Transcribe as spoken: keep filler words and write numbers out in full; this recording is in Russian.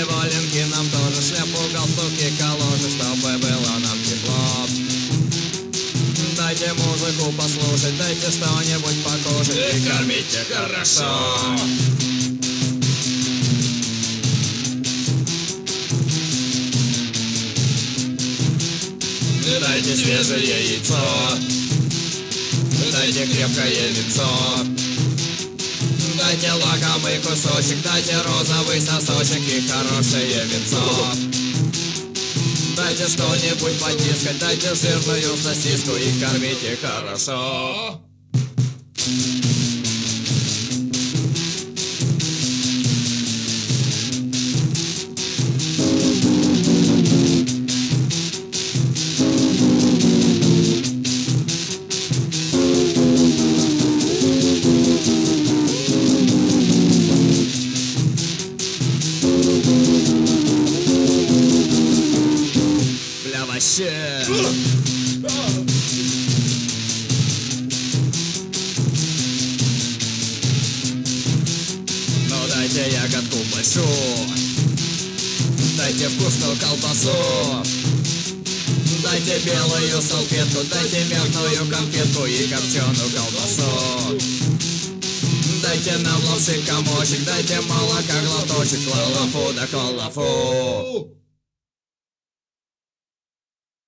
валенки, нам тоже шляпу, галстуки, калоши, чтобы было нам тепло. Дайте музыку послушать, дайте что-нибудь покушать и кормите хорошо. Дайте свежее яйцо, дайте крепкое винцо, дайте лакомый кусочек, дайте розовый сосочек и хорошее винцо. Дайте что-нибудь потискать, дайте сырную сосиску и кормите хорошо. Бля, вообще. Ну дайте ягодку большую, дайте вкусную колбасу, дайте белую салфетку, дайте мятную конфетку и копченую колбасу. Дайте нам лапши комочек, дайте молока глоточек, лалафу да коллафу.